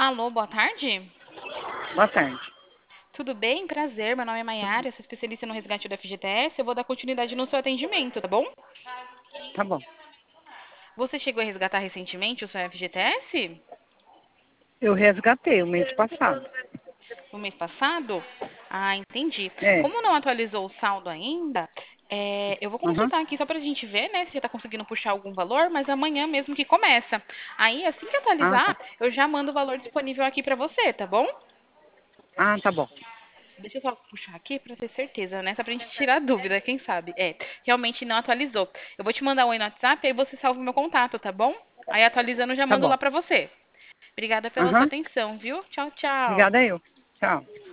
Alô, boa tarde. Boa tarde. Tudo bem? Prazer. Meu nome é Maiara, eu sou especialista no resgate do FGTS. Eu vou dar continuidade no seu atendimento, tá bom? Tá bom. Você chegou a resgatar recentemente o seu FGTS? Eu resgatei o mês passado. No mês passado? Ah, entendi. É. Como não atualizou o saldo ainda, eu vou Aham. consultar aqui só pra gente ver, né, se você tá conseguindo puxar algum valor, mas amanhã mesmo que começa. Aí, assim que Ah, tá. atualizar, eu já mando o valor disponível aqui pra você, tá bom? Ah, tá bom. Deixa eu só puxar aqui para ter certeza, né? Só pra gente tirar a dúvida, quem sabe. Realmente não atualizou. Eu vou te mandar um oi no WhatsApp, aí você salva o meu contato, tá bom? Aí atualizando, eu já Tá mando bom. lá pra você. Obrigada pela sua Aham. atenção, viu? Tchau, tchau. Obrigada eu. Tchau.